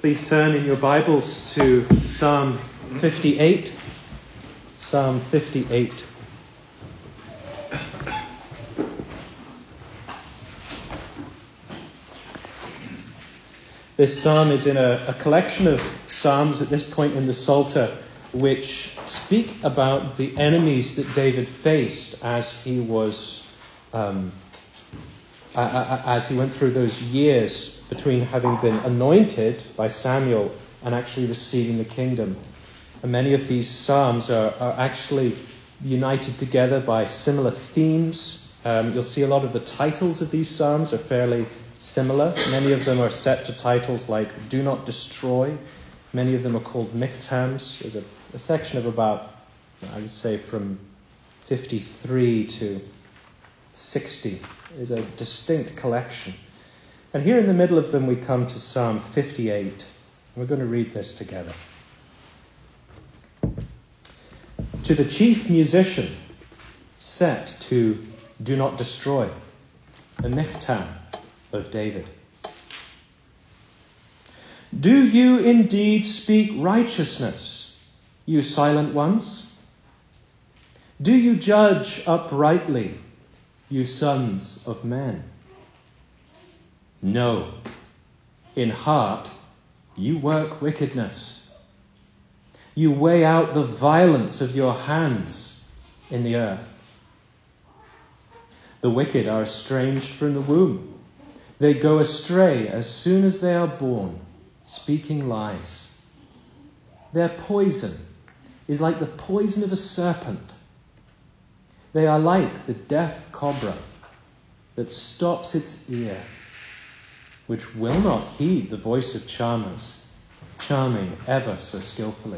Please turn in your Bibles to Psalm 58. Psalm 58. This psalm is in a collection of psalms at this point in the Psalter which speak about the enemies that David faced as he was as he went through those years between having been anointed by Samuel and actually receiving the kingdom. And many of these psalms are actually united together by similar themes. You'll see a lot of the titles of these psalms are fairly similar. Many of them are set to titles like Do Not Destroy. Many of them are called Michtams. There's a section of about, I would say, from 53 to 60 is a distinct collection. And here in the middle of them we come to Psalm 58. We're going to read this together. To the chief musician set to Do Not Destroy, a Michtam of David. Do you indeed speak righteousness, you silent ones? Do you judge uprightly, you sons of men? No, in heart you work wickedness. You weigh out the violence of your hands in the earth. The wicked are estranged from the womb. They go astray as soon as they are born, speaking lies. Their poison is like the poison of a serpent. They are like the deaf cobra that stops its ear, which will not heed the voice of charmers, charming ever so skillfully.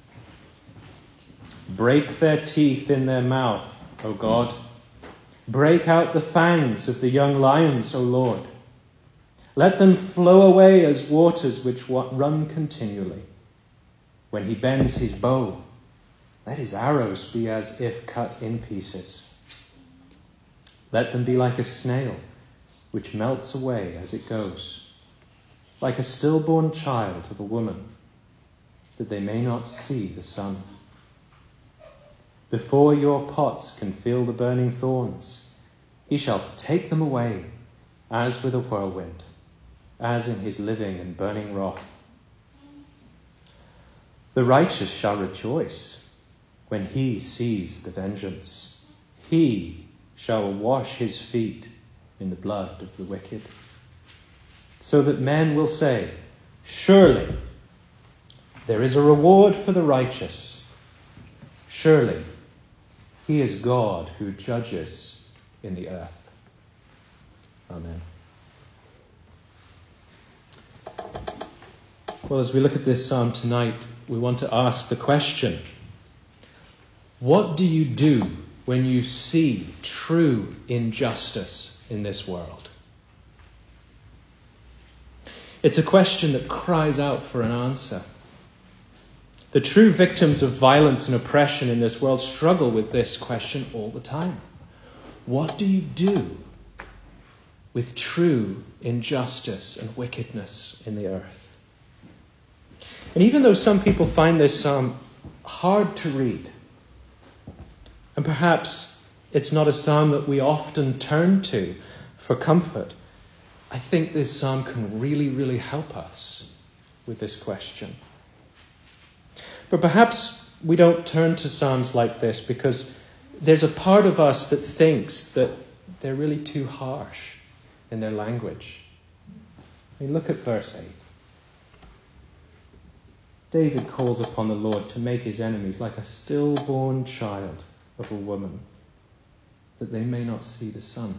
Break their teeth in their mouth, O God. Break out the fangs of the young lions, O Lord. Let them flow away as waters which run continually. When he bends his bow, let his arrows be as if cut in pieces. Let them be like a snail, which melts away as it goes, like a stillborn child of a woman, that they may not see the sun. Before your pots can feel the burning thorns, he shall take them away as with a whirlwind, as in his living and burning wrath. The righteous shall rejoice when he sees the vengeance. He shall wash his feet in the blood of the wicked, so that men will say, surely there is a reward for the righteous. Surely he is God who judges in the earth. Amen. Well, as we look at this psalm tonight, we want to ask the question, what do you do when you see true injustice in this world? It's a question that cries out for an answer. The true victims of violence and oppression in this world struggle with this question all the time. What do you do with true injustice and wickedness in the earth? And even though some people find this psalm hard to read, and perhaps it's not a psalm that we often turn to for comfort, I think this psalm can really, really help us with this question. But perhaps we don't turn to psalms like this because there's a part of us that thinks that they're really too harsh in their language. I mean, look at verse 8. David calls upon the Lord to make his enemies like a stillborn child of a woman, that they may not see the sun.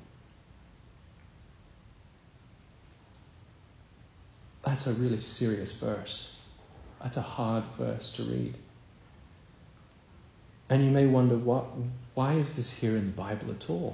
That's a really serious verse. That's a hard verse to read. And you may wonder, why is this here in the Bible at all?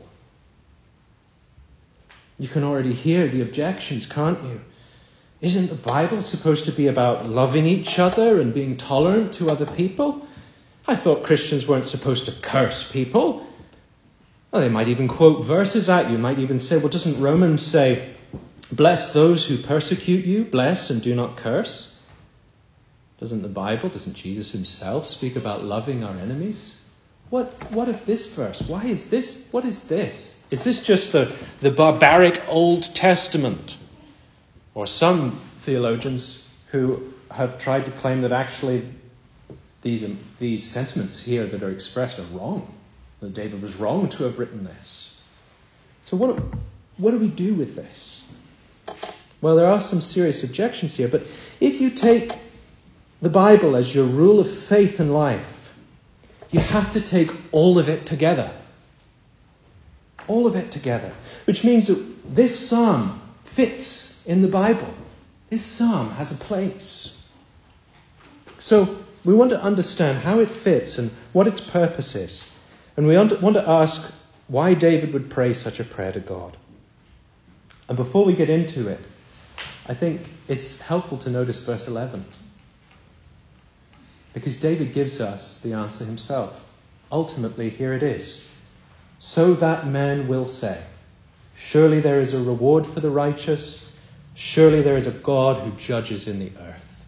You can already hear the objections, can't you? Isn't the Bible supposed to be about loving each other and being tolerant to other people? I thought Christians weren't supposed to curse people. Well, they might even quote verses at you. Might even say, well, doesn't Romans say Bless those who persecute you. Bless and do not curse. Doesn't Jesus himself speak about loving our enemies? What of this verse? Why is this? What is this? Is this just the barbaric Old Testament? Or some theologians who have tried to claim that actually these sentiments here that are expressed are wrong. That David was wrong to have written this. So what do we do with this? Well, there are some serious objections here, but if you take the Bible as your rule of faith and life, you have to take all of it together. All of it together. Which means that this psalm fits in the Bible. This psalm has a place. So we want to understand how it fits and what its purpose is. And we want to ask why David would pray such a prayer to God. And before we get into it, I think it's helpful to notice verse 11. Because David gives us the answer himself. Ultimately, here it is. So that man will say, surely there is a reward for the righteous. Surely there is a God who judges in the earth.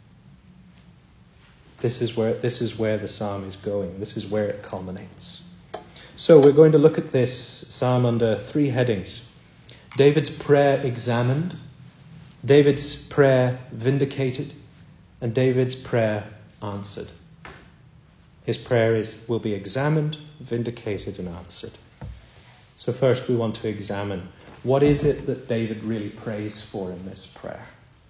This is where the psalm is going. This is where it culminates. So we're going to look at this psalm under 3 headings. David's prayer examined, David's prayer vindicated, and David's prayer answered. His prayer will be examined, vindicated, and answered. So first we want to examine, what is it that David really prays for in this prayer?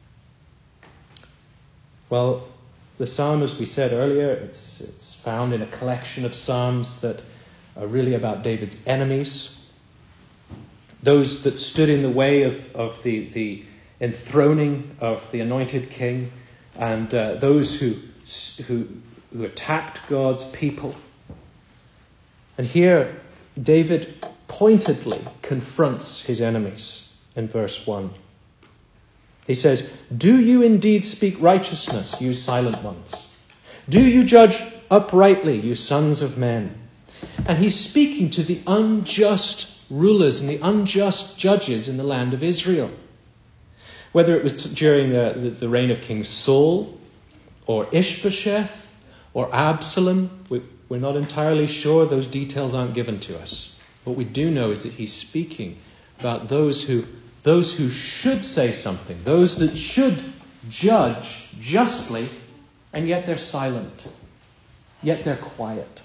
Well, the psalm, as we said earlier, it's found in a collection of psalms that are really about David's enemies, those that stood in the way of the enthroning of the anointed king, and those who attacked God's people. And here, David pointedly confronts his enemies in verse 1. He says, do you indeed speak righteousness, you silent ones? Do you judge uprightly, you sons of men? And he's speaking to the unjust rulers and the unjust judges in the land of Israel. Whether it was during the reign of King Saul, or Ishbosheth, or Absalom, we're not entirely sure. Those details aren't given to us. What we do know is that he's speaking about those who should say something, those that should judge justly, and yet they're silent, yet they're quiet.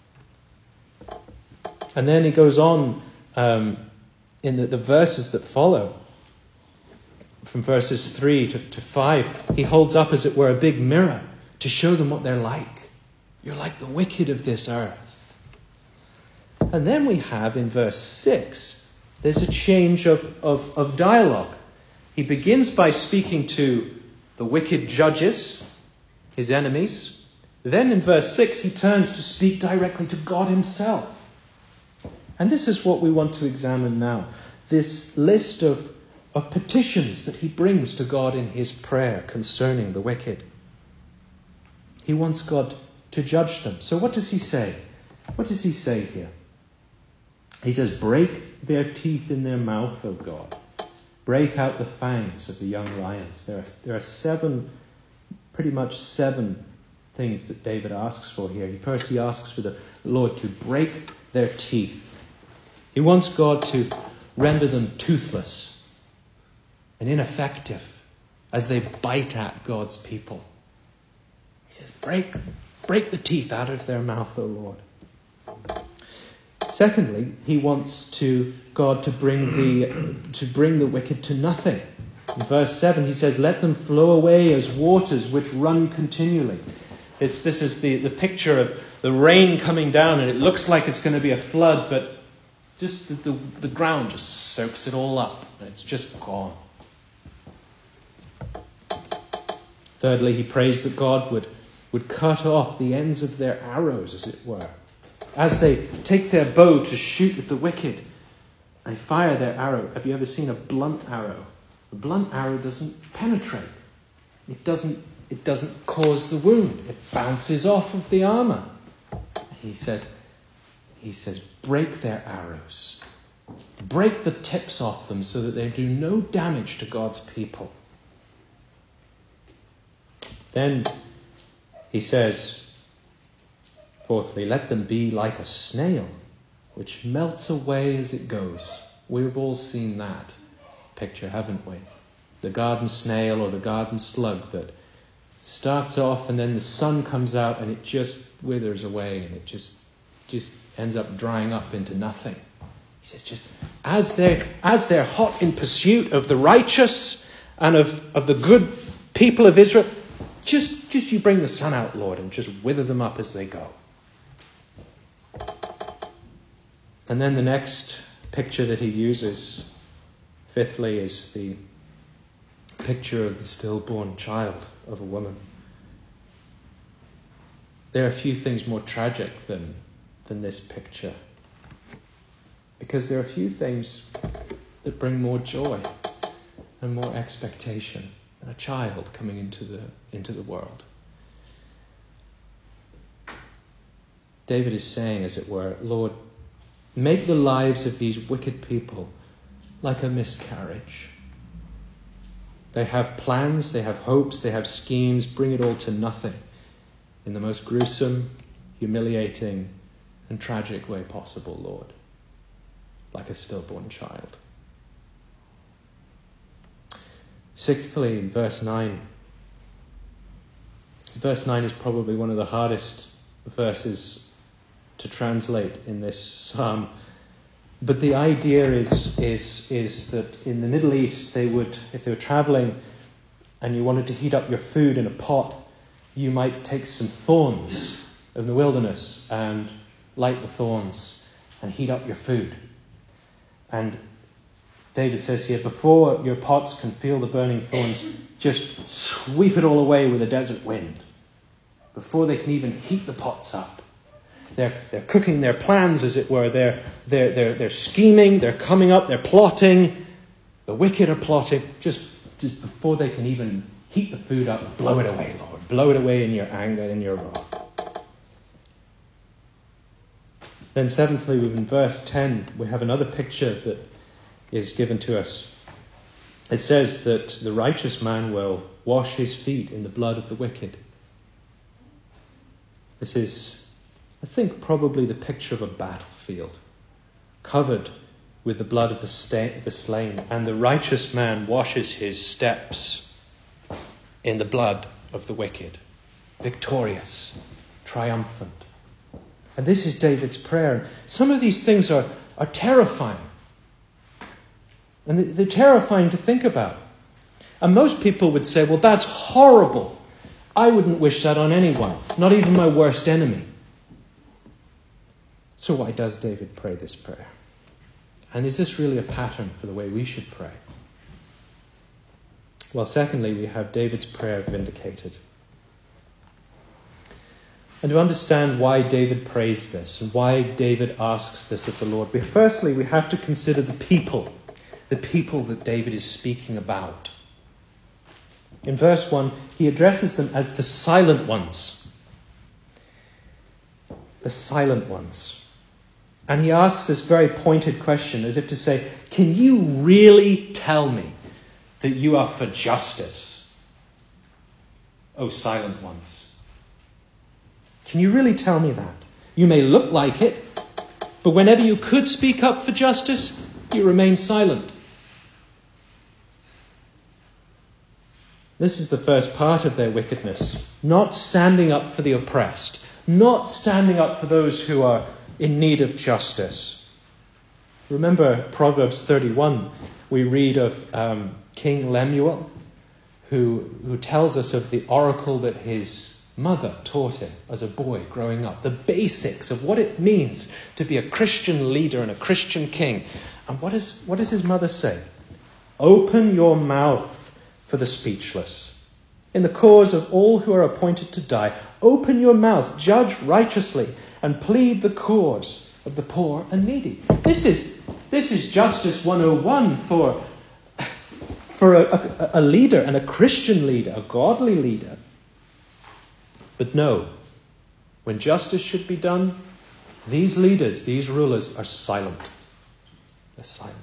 And then he goes on in the verses that follow, from verses 3 to 5, he holds up, as it were, a big mirror to show them what they're like. You're like the wicked of this earth. And then we have in verse 6, there's a change of dialogue. He begins by speaking to the wicked judges, his enemies. Then in verse 6, he turns to speak directly to God himself. And this is what we want to examine now. This list of petitions that he brings to God in his prayer concerning the wicked. He wants God to judge them. So what does he say? What does he say here? He says, break their teeth in their mouth, O God. Break out the fangs of the young lions. There are pretty much seven things that David asks for here. First, he asks for the Lord to break their teeth. He wants God to render them toothless and ineffective as they bite at God's people. He says, break the teeth out of their mouth, O Lord. Secondly, he wants God to bring the wicked to nothing. In verse 7, he says, let them flow away as waters which run continually. This is the picture of the rain coming down, and it looks like it's going to be a flood, but just the ground just soaks it all up, and it's just gone. Thirdly, he prays that God would cut off the ends of their arrows, as it were. As they take their bow to shoot at the wicked, they fire their arrow. Have you ever seen a blunt arrow? A blunt arrow doesn't penetrate. It doesn't cause the wound. It bounces off of the armor. He says, break their arrows. break the tips off them so that they do no damage to God's people. Then he says, fourthly, let them be like a snail, which melts away as it goes. We've all seen that picture, haven't we? The garden snail or the garden slug that starts off and then the sun comes out and it just withers away and it just ends up drying up into nothing. He says, just as they're hot in pursuit of the righteous and of the good people of Israel, just you bring the sun out, Lord, and just wither them up as they go. And then the next picture that he uses, fifthly, is the picture of the stillborn child of a woman. There are few things more tragic than this picture, because there are few things that bring more joy and more expectation than a child coming into the world. David is saying, as it were, Lord, make the lives of these wicked people like a miscarriage. They have plans, they have hopes, they have schemes. Bring it all to nothing in the most gruesome, humiliating, and tragic way possible, Lord, like a stillborn child. Sixthly, in verse 9. Verse 9 is probably one of the hardest verses to translate in this psalm. But the idea is that in the Middle East, they would, if they were traveling and you wanted to heat up your food in a pot, you might take some thorns in the wilderness and light the thorns and heat up your food. And David says here, before your pots can feel the burning thorns, just sweep it all away with a desert wind. Before they can even heat the pots up. They're cooking their plans, as it were. They're scheming. They're coming up. They're plotting. The wicked are plotting. Just before they can even heat the food up, blow it away, Lord. Blow it away in your anger, in your wrath. Then seventhly, in verse 10, we have another picture that is given to us. It says that the righteous man will wash his feet in the blood of the wicked. This is, I think, probably the picture of a battlefield, covered with the blood of the slain, and the righteous man washes his steps in the blood of the wicked, victorious, triumphant. And this is David's prayer. Some of these things are terrifying. And they're terrifying to think about. And most people would say, well, that's horrible. I wouldn't wish that on anyone, not even my worst enemy. So why does David pray this prayer? And is this really a pattern for the way we should pray? Well, secondly, we have David's prayer vindicated. And to understand why David prays this and why David asks this of the Lord, firstly, we have to consider the people that David is speaking about. In verse 1, he addresses them as the silent ones. The silent ones. And he asks this very pointed question, as if to say, can you really tell me that you are for justice, O silent ones? Can you really tell me that? You may look like it, but whenever you could speak up for justice, you remain silent. This is the first part of their wickedness. Not standing up for the oppressed. Not standing up for those who are in need of justice. Remember Proverbs 31. We read of King Lemuel, who tells us of the oracle that his mother taught him as a boy growing up. The basics of what it means to be a Christian leader and a Christian king. And what does his mother say? Open your mouth for the speechless. In the cause of all who are appointed to die, open your mouth, judge righteously, and plead the cause of the poor and needy. This is Justice 101 for a leader, and a Christian leader, a godly leader. But no, when justice should be done, these leaders, these rulers are silent. They're silent.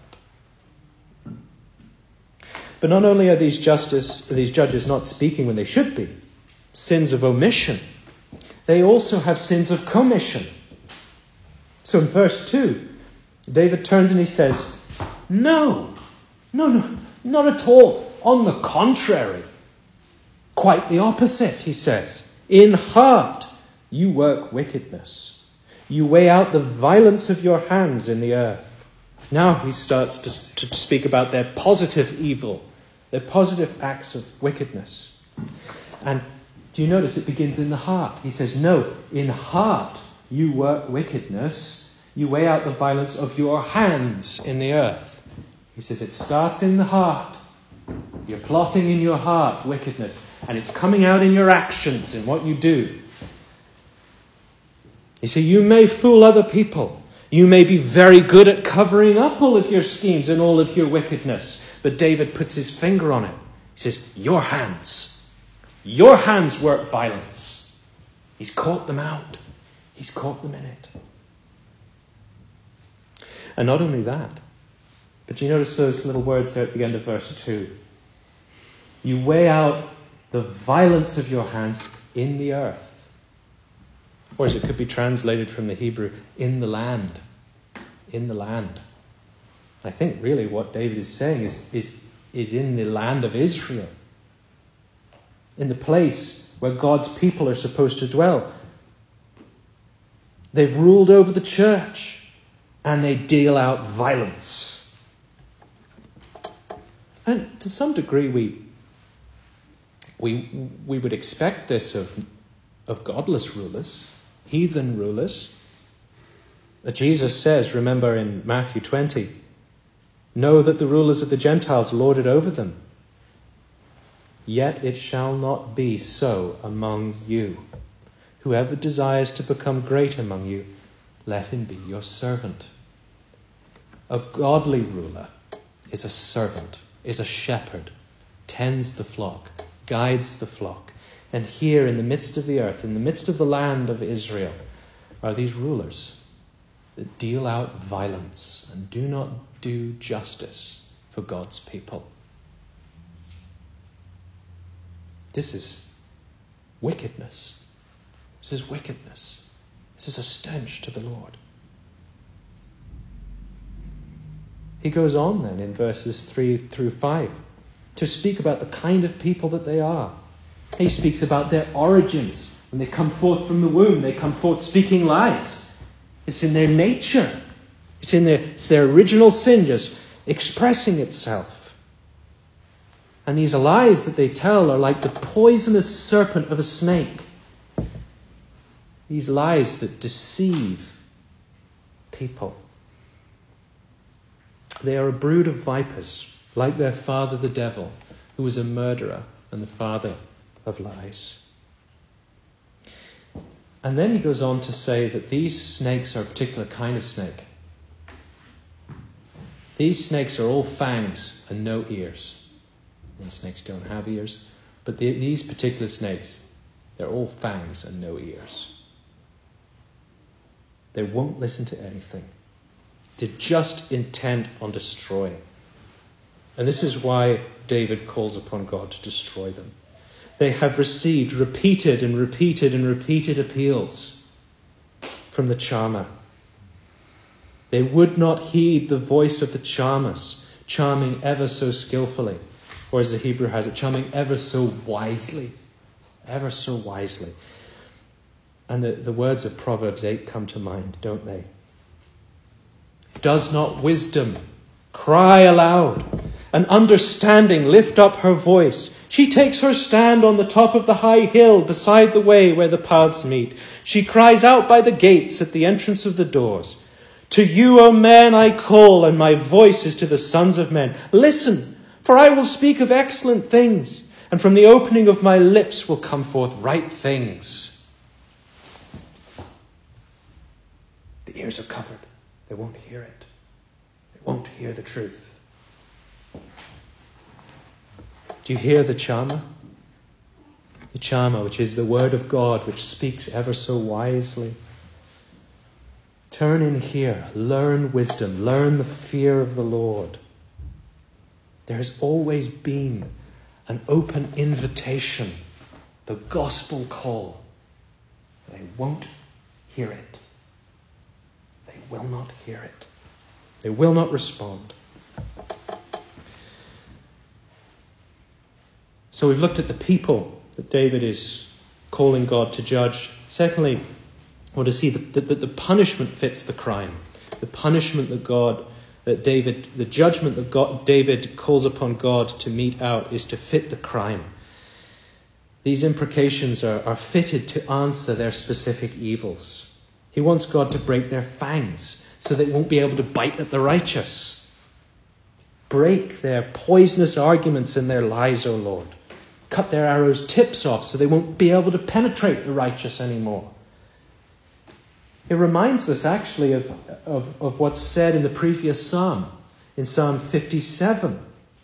But not only are these judges not speaking when they should be, sins of omission, they also have sins of commission. So in verse 2, David turns and he says, No, not at all. On the contrary, quite the opposite, he says. In heart you work wickedness. You weigh out the violence of your hands in the earth. Now he starts to speak about their positive evil, their positive acts of wickedness. And do you notice it begins in the heart? He says, no, in heart you work wickedness. You weigh out the violence of your hands in the earth. He says it starts in the heart. You're plotting in your heart wickedness, and it's coming out in your actions, in what you do. You see, you may fool other people. You may be very good at covering up all of your schemes and all of your wickedness. But David puts his finger on it. He says, your hands work violence. He's caught them out. He's caught them in it. And not only that, but you notice those little words there at the end of verse 2. You weigh out the violence of your hands in the earth. Or as it could be translated from the Hebrew, in the land. In the land. I think really what David is saying is in the land of Israel. In the place where God's people are supposed to dwell. They've ruled over the church and they deal out violence. And to some degree we would expect this of godless rulers, heathen rulers. Jesus says, remember in Matthew 20, know that the rulers of the Gentiles lord it over them. Yet it shall not be so among you. Whoever desires to become great among you, let him be your servant. A godly ruler is a servant, is a shepherd, tends the flock, guides the flock. And here in the midst of the earth, in the midst of the land of Israel, are these rulers that deal out violence and do not do justice for God's people. This is wickedness. This is wickedness. This is a stench to the Lord. He goes on then in verses 3 through 5 to speak about the kind of people that they are. He speaks about their origins. When they come forth from the womb, they come forth speaking lies. It's in their nature. It's their original sin just expressing itself. And these lies that they tell are like the poisonous serpent of a snake. These lies that deceive people. They are a brood of vipers, like their father the devil, who was a murderer and the father of lies. And then he goes on to say that these snakes are a particular kind of snake. These snakes are all fangs and no ears. And snakes don't have ears. But these particular snakes, they're all fangs and no ears. They won't listen to anything. They're just intent on destroying. And this is why David calls upon God to destroy them. They have received repeated and repeated and repeated appeals from the charmer. They would not heed the voice of the charmers, charming ever so skillfully. Or as the Hebrew has it, charming ever so wisely. Ever so wisely. And the words of Proverbs 8 come to mind, don't they? Does not wisdom cry aloud, and understanding lift up her voice? She takes her stand on the top of the high hill beside the way where the paths meet. She cries out by the gates at the entrance of the doors. To you, O man, I call, and my voice is to the sons of men. Listen, for I will speak of excellent things, and from the opening of my lips will come forth right things. The ears are covered. They won't hear it. They won't hear the truth. Do you hear the charmer? The charmer, which is the word of God, which speaks ever so wisely. Turn in here, learn wisdom, learn the fear of the Lord. There has always been an open invitation, the gospel call. They won't hear it. They will not hear it. They will not respond. So we've looked at the people that David is calling God to judge. Secondly, I want to see that the punishment fits the crime. The punishment the judgment that David calls upon God to mete out is to fit the crime. These imprecations are fitted to answer their specific evils. He wants God to break their fangs so they won't be able to bite at the righteous. Break their poisonous arguments and their lies, O Lord. Cut their arrows' tips off so they won't be able to penetrate the righteous anymore. It reminds us actually of what's said in the previous psalm, in Psalm 57,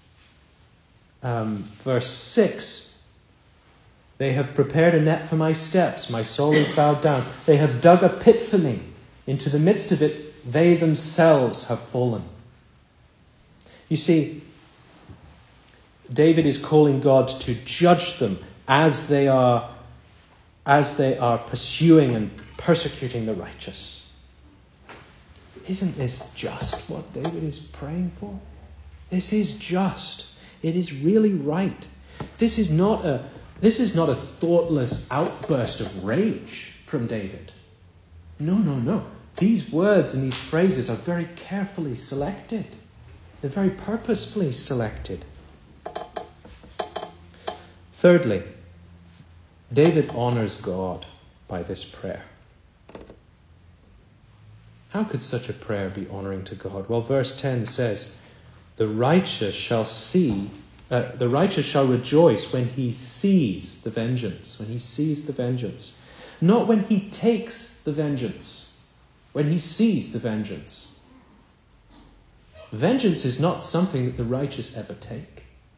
verse 6. They have prepared a net for my steps. My soul is bowed down. They have dug a pit for me. Into the midst of it, they themselves have fallen. You see, David is calling God to judge them as they are pursuing and persecuting the righteous. Isn't this just what David is praying for? This is just. It is really right. This is not a thoughtless outburst of rage from David. No. These words and these phrases are very carefully selected. They're very purposefully selected. Thirdly, David honors God by this prayer. How could such a prayer be honoring to God? Well, verse 10 says, the righteous shall rejoice when he sees the vengeance. When he sees the vengeance. Not when he takes the vengeance. When he sees the vengeance. Vengeance is not something that the righteous ever take.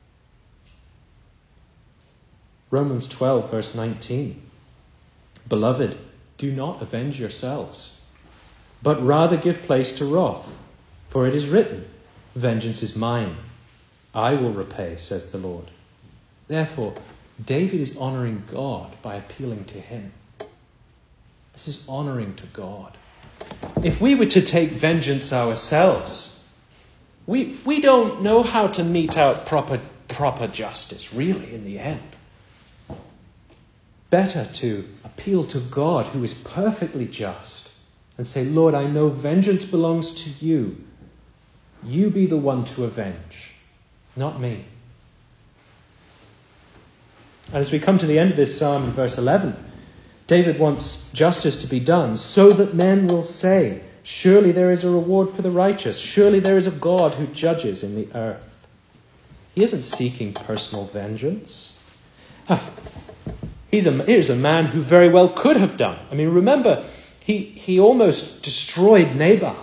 Romans 12, verse 19. Beloved, do not avenge yourselves, but rather give place to wrath. For it is written, vengeance is mine. I will repay, says the Lord. Therefore, David is honoring God by appealing to him. This is honoring to God. If we were to take vengeance ourselves, we don't know how to mete out proper justice, really, in the end. Better to appeal to God, who is perfectly just, and say, Lord, I know vengeance belongs to you. You be the one to avenge, not me. And as we come to the end of this psalm in verse 11, David wants justice to be done so that men will say, surely there is a reward for the righteous. Surely there is a God who judges in the earth. He isn't seeking personal vengeance. Here's a man who very well could have done. I mean, remember, he almost destroyed Nabal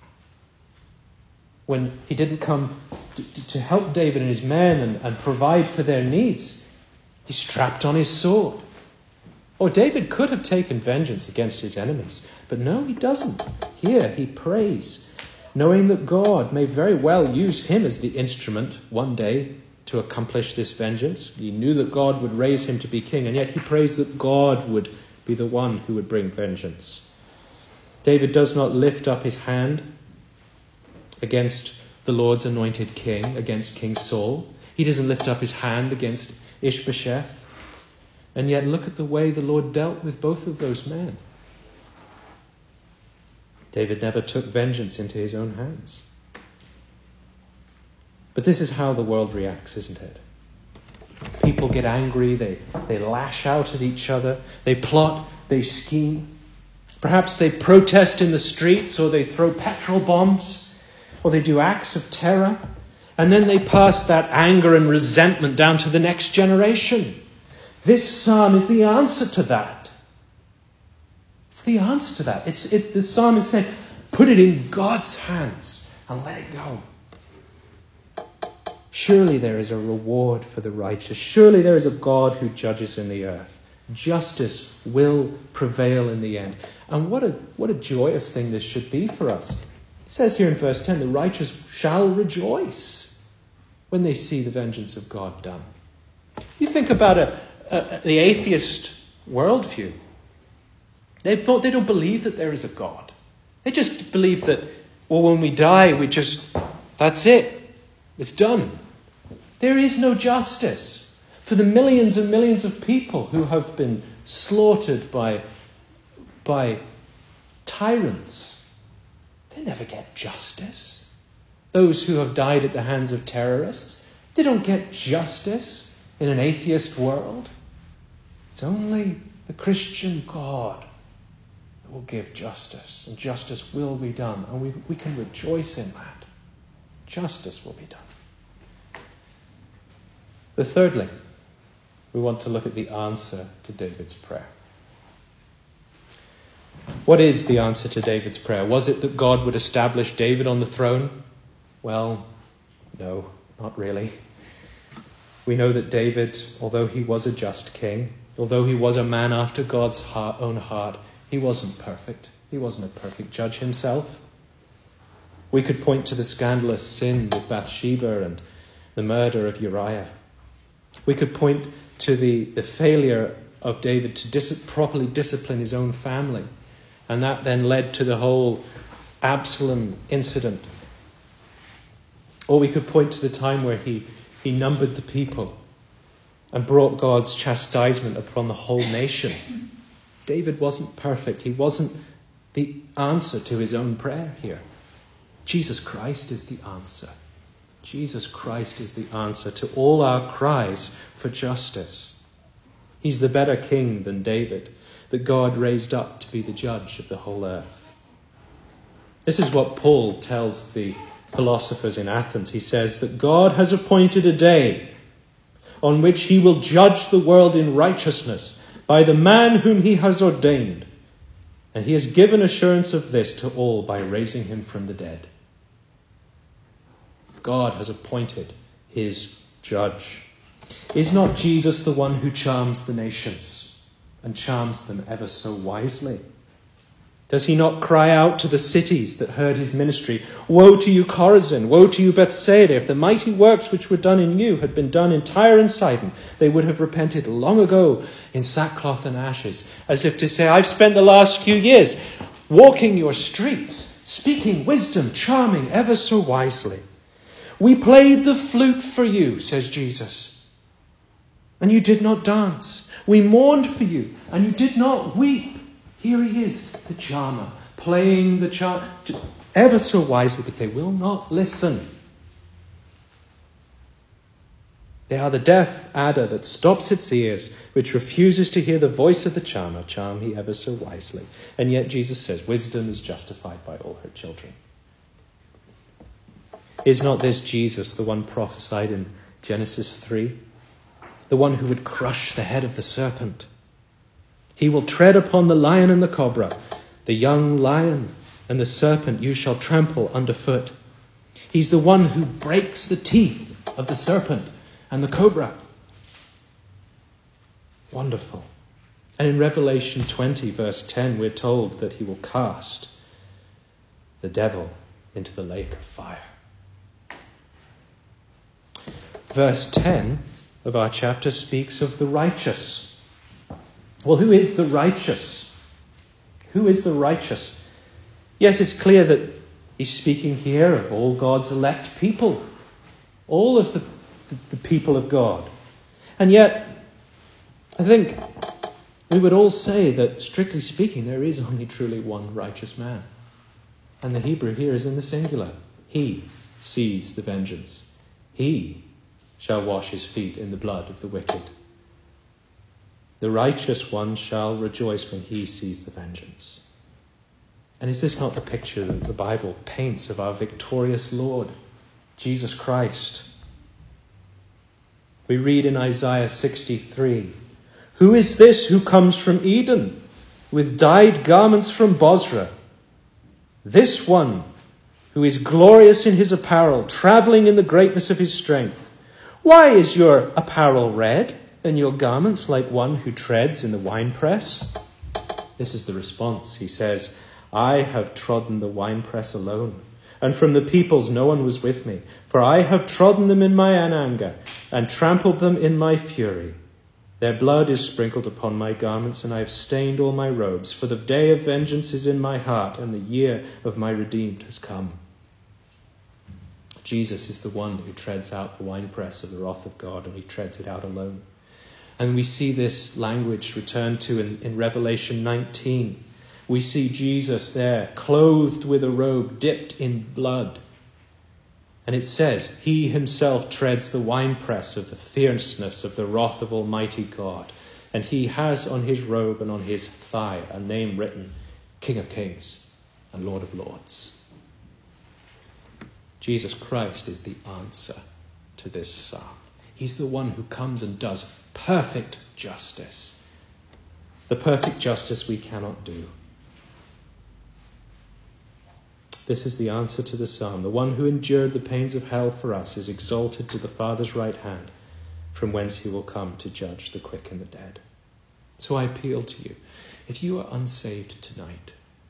when he didn't come to help David and his men and provide for their needs. He strapped on his sword. Oh, David could have taken vengeance against his enemies, but no, he doesn't. Here he prays, knowing that God may very well use him as the instrument one day to accomplish this vengeance. He knew that God would raise him to be king, and yet he prays that God would be the one who would bring vengeance. David does not lift up his hand against the Lord's anointed king, against King Saul. He doesn't lift up his hand against Ishbosheth. And yet look at the way the Lord dealt with both of those men. David never took vengeance into his own hands. But this is how the world reacts, isn't it? People get angry, they lash out at each other, they plot, they scheme. Perhaps they protest in the streets, or they throw petrol bombs, or they do acts of terror. And then they pass that anger and resentment down to the next generation. This psalm is the answer to that. It's the answer to that. The psalm is saying, put it in God's hands and let it go. Surely there is a reward for the righteous. Surely there is a God who judges in the earth. Justice will prevail in the end. And what a joyous thing this should be for us. It says here in verse 10, the righteous shall rejoice when they see the vengeance of God done. You think about the atheist worldview. They don't believe that there is a God. They just believe that, well, when we die, that's it. It's done. There is no justice for the millions and millions of people who have been slaughtered by tyrants. They never get justice. Those who have died at the hands of terrorists, they don't get justice in an atheist world. It's only the Christian God that will give justice, and justice will be done, and we can rejoice in that. Justice will be done. But thirdly, we want to look at the answer to David's prayer. What is the answer to David's prayer? Was it that God would establish David on the throne? Well, no, not really. We know that David, although he was a just king, although he was a man after God's own heart, he wasn't perfect. He wasn't a perfect judge himself. We could point to the scandalous sin with Bathsheba and the murder of Uriah. We could point to the failure of David to properly discipline his own family. And that then led to the whole Absalom incident. Or we could point to the time where he numbered the people and brought God's chastisement upon the whole nation. David wasn't perfect. He wasn't the answer to his own prayer here. Jesus Christ is the answer. Jesus Christ is the answer to all our cries for justice. He's the better king than David, that God raised up to be the judge of the whole earth. This is what Paul tells the philosophers in Athens. He says that God has appointed a day on which he will judge the world in righteousness by the man whom he has ordained. And he has given assurance of this to all by raising him from the dead. God has appointed his judge. Is not Jesus the one who charms the nations and charms them ever so wisely? Does he not cry out to the cities that heard his ministry, "Woe to you, Chorazin! Woe to you, Bethsaida! If the mighty works which were done in you had been done in Tyre and Sidon, they would have repented long ago in sackcloth and ashes." As if to say, I've spent the last few years walking your streets, speaking wisdom, charming ever so wisely. We played the flute for you, says Jesus, and you did not dance. We mourned for you, and you did not weep. Here he is, the charmer, playing the charm ever so wisely, but they will not listen. They are the deaf adder that stops its ears, which refuses to hear the voice of the charmer, charm he ever so wisely. And yet Jesus says, wisdom is justified by all her children. Is not this Jesus, the one prophesied in Genesis 3? The one who would crush the head of the serpent. He will tread upon the lion and the cobra, the young lion and the serpent you shall trample underfoot. He's the one who breaks the teeth of the serpent and the cobra. Wonderful. And in Revelation 20, verse 10, we're told that he will cast the devil into the lake of fire. Verse 10 of our chapter speaks of the righteous. Well, who is the righteous? Who is the righteous? Yes, it's clear that he's speaking here of all God's elect people. All of the people of God. And yet, I think we would all say that, strictly speaking, there is only truly one righteous man. And the Hebrew here is in the singular. He sees the vengeance. He shall wash his feet in the blood of the wicked. The righteous one shall rejoice when he sees the vengeance. And is this not the picture that the Bible paints of our victorious Lord, Jesus Christ? We read in Isaiah 63, "Who is this who comes from Eden, with dyed garments from Bozrah? This one who is glorious in his apparel, traveling in the greatness of his strength. Why is your apparel red, and your garments like one who treads in the winepress? This is the response. He says, I have trodden the winepress alone, and from the peoples no one was with me. For I have trodden them in my anger, and trampled them in my fury. Their blood is sprinkled upon my garments, and I have stained all my robes. For the day of vengeance is in my heart, and the year of my redeemed has come. Jesus is the one who treads out the winepress of the wrath of God, and he treads it out alone. And we see this language returned to in Revelation 19. We see Jesus there, clothed with a robe dipped in blood. And it says, he himself treads the winepress of the fierceness of the wrath of Almighty God. And he has on his robe and on his thigh a name written, King of Kings and Lord of Lords. Jesus Christ is the answer to this psalm. He's the one who comes and does perfect justice. The perfect justice we cannot do. This is the answer to the psalm. The one who endured the pains of hell for us is exalted to the Father's right hand, from whence he will come to judge the quick and the dead. So I appeal to you, if you are unsaved tonight,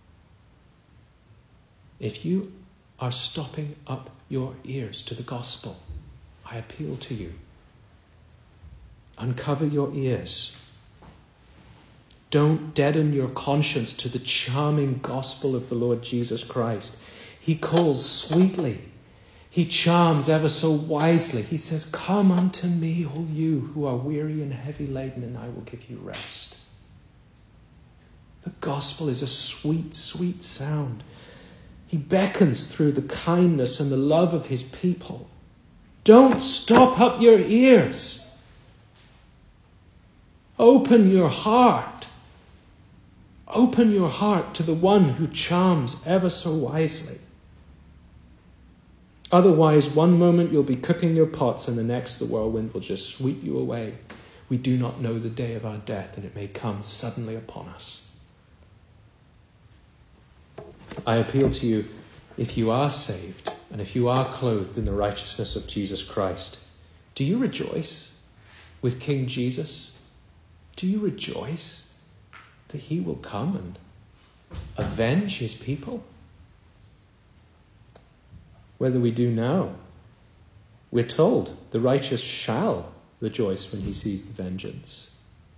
if you are stopping up your ears to the gospel, I appeal to you. Uncover your ears. Don't deaden your conscience to the charming gospel of the Lord Jesus Christ. He calls sweetly. He charms ever so wisely. He says, come unto me, all you who are weary and heavy laden, and I will give you rest. The gospel is a sweet, sweet sound. He beckons through the kindness and the love of his people. Don't stop up your ears. Open your heart. Open your heart to the one who charms ever so wisely. Otherwise, one moment you'll be cooking your pots and the next the whirlwind will just sweep you away. We do not know the day of our death, and it may come suddenly upon us. I appeal to you, if you are saved and if you are clothed in the righteousness of Jesus Christ, do you rejoice with King Jesus? Do you rejoice that he will come and avenge his people? Whether we do now, we're told the righteous shall rejoice when he sees the vengeance.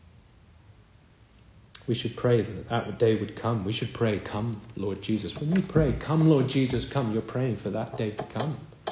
We should pray that that day would come. We should pray, come, Lord Jesus. When you pray, come, Lord Jesus, come, you're praying for that day to come.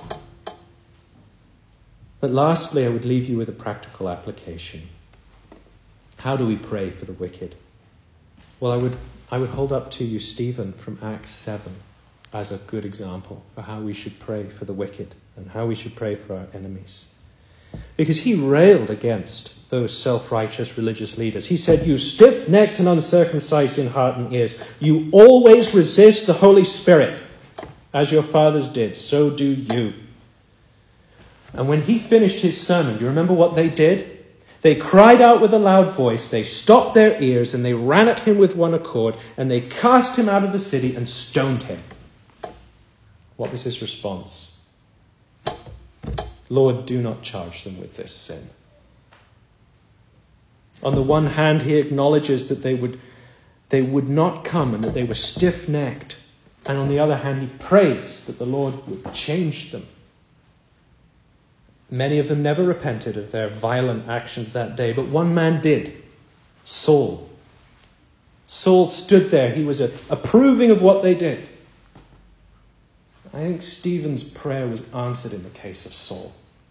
But lastly, I would leave you with a practical application. How do we pray for the wicked? Well, I would hold up to you Stephen from Acts 7 as a good example for how we should pray for the wicked and how we should pray for our enemies. Because he railed against those self-righteous religious leaders. He said, you stiff-necked and uncircumcised in heart and ears, you always resist the Holy Spirit. As your fathers did, so do you. And when he finished his sermon, do you remember what they did? They cried out with a loud voice, they stopped their ears, and they ran at him with one accord, and they cast him out of the city and stoned him. What was his response? Lord, do not charge them with this sin. On the one hand, he acknowledges that they would not come and that they were stiff-necked. And on the other hand, he prays that the Lord would change them. Many of them never repented of their violent actions that day, but one man did, Saul. Saul stood there. He was approving of what they did. I think Stephen's prayer was answered in the case of Saul.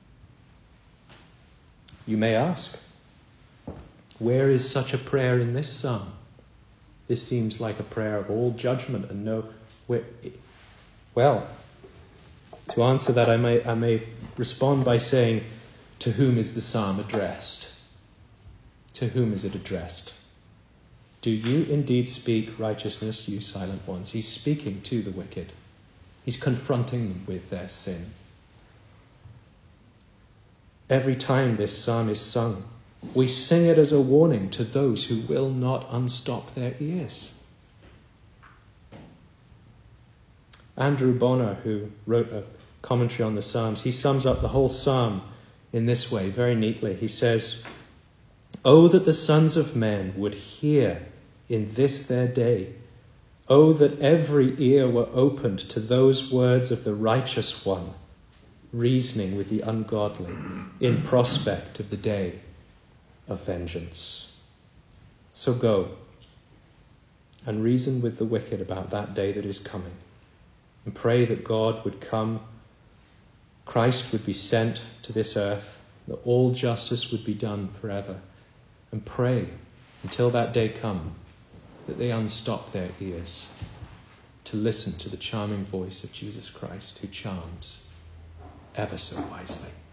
You may ask, where is such a prayer in this psalm? This seems like a prayer of all judgment and no... Well, to answer that, I may respond by saying, to whom is the psalm addressed? To whom is it addressed? Do you indeed speak righteousness, you silent ones? He's speaking to the wicked. He's confronting them with their sin. Every time this psalm is sung, we sing it as a warning to those who will not unstop their ears. Andrew Bonner, who wrote a commentary on the Psalms, he sums up the whole psalm in this way, very neatly. He says, Oh, that the sons of men would hear in this their day. Oh, that every ear were opened to those words of the righteous one, reasoning with the ungodly in prospect of the day of vengeance. So go and reason with the wicked about that day that is coming, and pray that God would come, Christ would be sent to this earth, that all justice would be done forever. And pray until that day come that they unstop their ears to listen to the charming voice of Jesus Christ, who charms ever so wisely.